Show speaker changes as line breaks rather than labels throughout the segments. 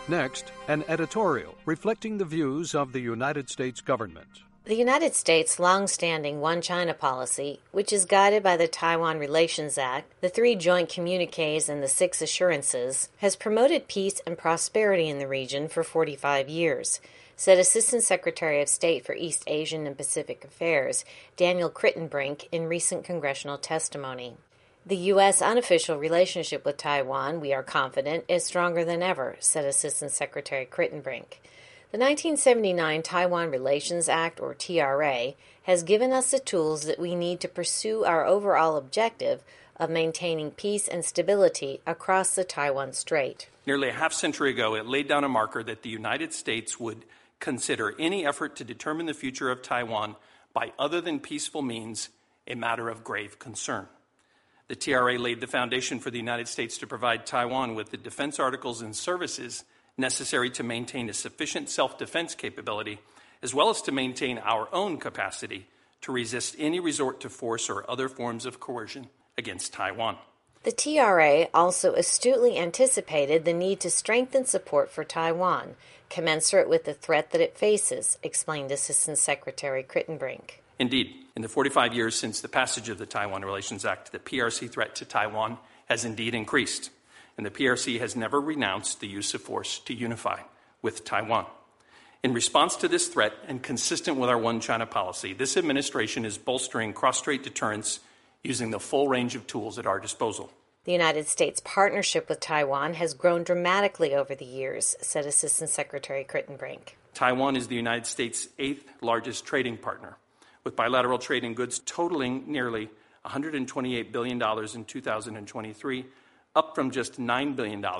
Next, an editorial reflecting the views of the United States government.
The United States' long-standing One China policy, which is guided by the Taiwan Relations Act, the 3 joint communiques, and the 6 assurances, has promoted peace and prosperity in the region for 45 years, said Assistant Secretary of State for East Asian and Pacific Affairs Daniel Kritenbrink in recent congressional testimony. The U.S. unofficial relationship with Taiwan, we are confident, is stronger than ever, said Assistant Secretary Kritenbrink. The 1979 Taiwan Relations Act, or TRA, has given us the tools that we need to pursue our overall objective of maintaining peace and stability across the Taiwan Strait.
Nearly a half-century ago, it laid down a marker that the United States would consider any effort to determine the future of Taiwan by other than peaceful means a matter of grave concern. The TRA laid the foundation for the United States to provide Taiwan with the defense articles and services necessary to maintain a sufficient self-defense capability, as well as to maintain our own capacity to resist any resort to force or other forms of coercion against Taiwan.
The TRA also astutely anticipated the need to strengthen support for Taiwan, commensurate with the threat that it faces, explained Assistant Secretary Kritenbrink.
Indeed, in the 45 years since the passage of the Taiwan Relations Act, the PRC threat to Taiwan has indeed increased, and the PRC has never renounced the use of force to unify with Taiwan. In response to this threat, and consistent with our One China policy, this administration is bolstering cross-strait deterrence using the full range of tools at our disposal.
The United States' partnership with Taiwan has grown dramatically over the years, said Assistant Secretary Kritenbrink.
Taiwan is the United States' 8th largest trading partner, with bilateral trade in goods totaling nearly $128 billion in 2023, up from just $9 billion in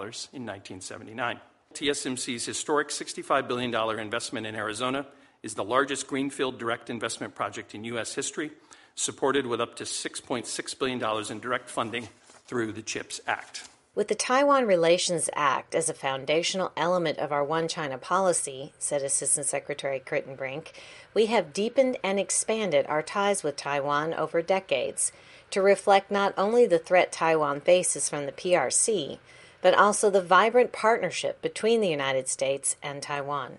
1979. TSMC's historic $65 billion investment in Arizona is the largest greenfield direct investment project in U.S. history, supported with up to $6.6 billion in direct funding through the CHIPS Act.
With the Taiwan Relations Act as a foundational element of our One China policy, said Assistant Secretary Kritenbrink, we have deepened and expanded our ties with Taiwan over decades to reflect not only the threat Taiwan faces from the PRC, but also the vibrant partnership between the United States and Taiwan.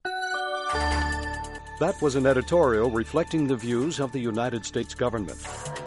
That was an editorial reflecting the views of the United States government.